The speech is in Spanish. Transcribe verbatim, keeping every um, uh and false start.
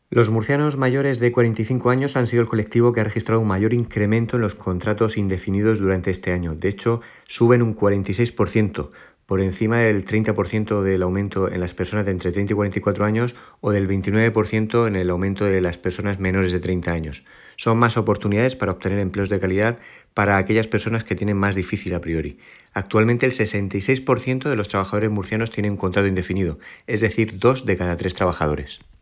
Los murcianos mayores de cuarenta y cinco años han sido el colectivo que ha registrado un mayor incremento en los contratos indefinidos durante este año. De hecho, suben un cuarenta y seis por ciento, por encima del treinta por ciento del aumento en las personas de entre treinta y cuarenta y cuatro años o del veintinueve por ciento en el aumento de las personas menores de treinta años. Son más oportunidades para obtener empleos de calidad para aquellas personas que tienen más difícil a priori. Actualmente el sesenta y seis por ciento de los trabajadores murcianos tienen un contrato indefinido, es decir, dos de cada tres trabajadores.